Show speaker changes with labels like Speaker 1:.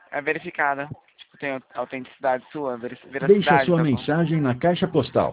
Speaker 1: É verificada. Tipo, tem autenticidade sua,
Speaker 2: Deixe a
Speaker 1: veracidade
Speaker 2: sua
Speaker 1: da conta.
Speaker 2: mensagem na caixa postal.